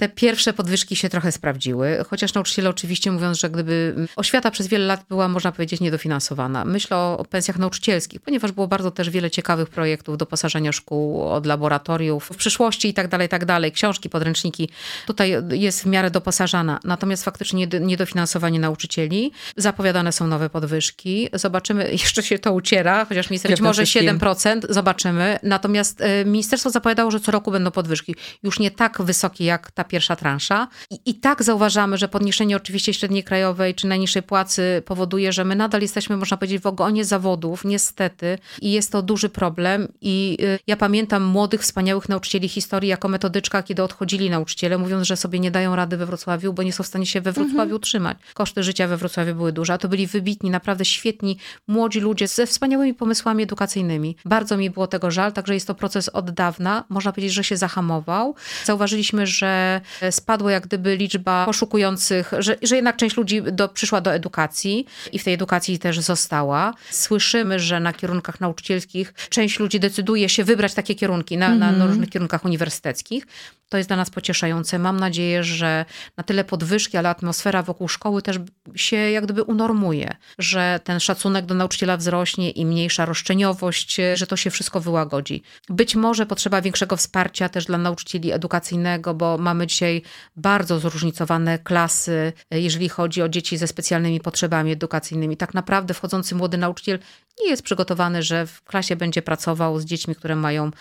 te pierwsze podwyżki się trochę sprawdziły, chociaż nauczyciele oczywiście mówią, że gdyby oświata przez wiele lat była, można powiedzieć, niedofinansowana. Myślę o pensjach nauczycielskich, ponieważ było bardzo też wiele ciekawych projektów doposażenia szkół od laboratoriów w przyszłości i tak dalej, książki, podręczniki. Tutaj jest w miarę doposażana. Natomiast faktycznie niedofinansowanie nauczycieli. Zapowiadane są nowe podwyżki. Zobaczymy, jeszcze się to uciera, chociaż minister może 7%, zobaczymy. Natomiast ministerstwo zapowiadało, że co roku będą podwyżki. Już nie tak wysokie jak ta pierwsza transza. I tak zauważamy, że podniesienie oczywiście średniej krajowej czy najniższej płacy powoduje, że my nadal jesteśmy, można powiedzieć, w ogonie zawodów, niestety. I jest to duży problem. I ja pamiętam młodych, wspaniałych nauczycieli historii jako metodyczka, kiedy odchodzili nauczyciele, mówiąc, że sobie nie dają rady we Wrocławiu, bo nie są w stanie się we Wrocławiu utrzymać. Koszty życia we Wrocławiu były duże, a to byli wybitni, naprawdę świetni, młodzi ludzie ze wspaniałymi pomysłami edukacyjnymi. Bardzo mi było tego żal, także jest to proces od dawna. Można powiedzieć, że się zahamował. Zauważyliśmy, że spadła jak gdyby liczba poszukujących, że jednak część ludzi przyszła do edukacji i w tej edukacji też została. Słyszymy, że na kierunkach nauczycielskich część ludzi decyduje się wybrać takie kierunki na różnych kierunkach uniwersyteckich. To jest dla nas pocieszające. Mam nadzieję, że na tyle podwyżki, ale atmosfera wokół szkoły też się jak gdyby unormuje, że ten szacunek do nauczyciela wzrośnie i mniejsza roszczeniowość, że to się wszystko wyłagodzi. Być może potrzeba większego wsparcia też dla nauczycieli edukacyjnego, bo mamy dzisiaj bardzo zróżnicowane klasy, jeżeli chodzi o dzieci ze specjalnymi potrzebami edukacyjnymi. Tak naprawdę wchodzący młody nauczyciel nie jest przygotowany, że w klasie będzie pracował z dziećmi, które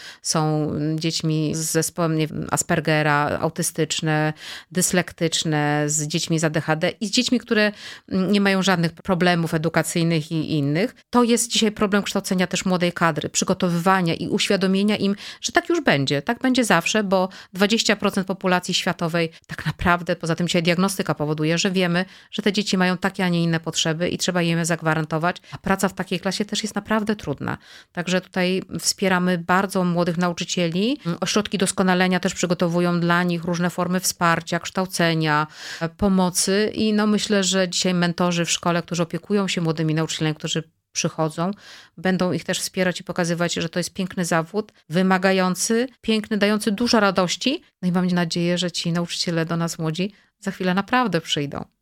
są dziećmi z zespołem Aspergera, autystyczne, dyslektyczne, z dziećmi z ADHD i z dziećmi, które nie mają żadnych problemów edukacyjnych i innych. To jest dzisiaj problem kształcenia też młodej kadry, przygotowywania i uświadomienia im, że tak już będzie. Tak będzie zawsze, bo 20% populacji światowej tak naprawdę, poza tym dzisiaj diagnostyka powoduje, że wiemy, że te dzieci mają takie, a nie inne potrzeby i trzeba im je zagwarantować, a praca w takiej klasie też jest naprawdę trudna. Także tutaj wspieramy bardzo młodych nauczycieli. Ośrodki doskonalenia też przygotowują dla nich różne formy wsparcia, kształcenia, pomocy i myślę, że dzisiaj mentorzy w szkole, którzy opiekują się młodymi nauczycielami, którzy przychodzą, będą ich też wspierać i pokazywać, że to jest piękny zawód, wymagający, piękny, dający dużo radości. No i mam nadzieję, że ci nauczyciele do nas młodzi za chwilę naprawdę przyjdą.